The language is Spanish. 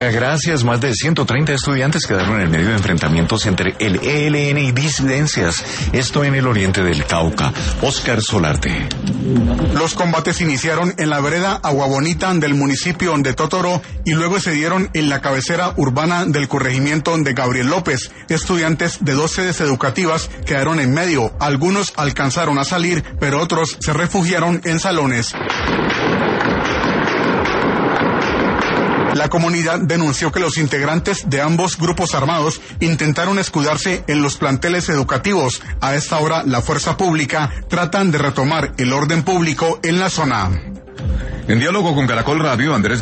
Gracias, más de 130 estudiantes quedaron en medio de enfrentamientos entre el ELN y disidencias, esto en el oriente del Cauca. Oscar Solarte. Los combates iniciaron en la vereda Agua Bonita del municipio de Totoro y luego se dieron en la cabecera urbana del corregimiento de Gabriel López. Estudiantes de 2 sedes educativas quedaron en medio. Algunos alcanzaron a salir, pero otros se refugiaron en salones. La comunidad denunció que los integrantes de ambos grupos armados intentaron escudarse en los planteles educativos. A esta hora, la fuerza pública tratan de retomar el orden público en la zona. En diálogo con Caracol Radio, Andrés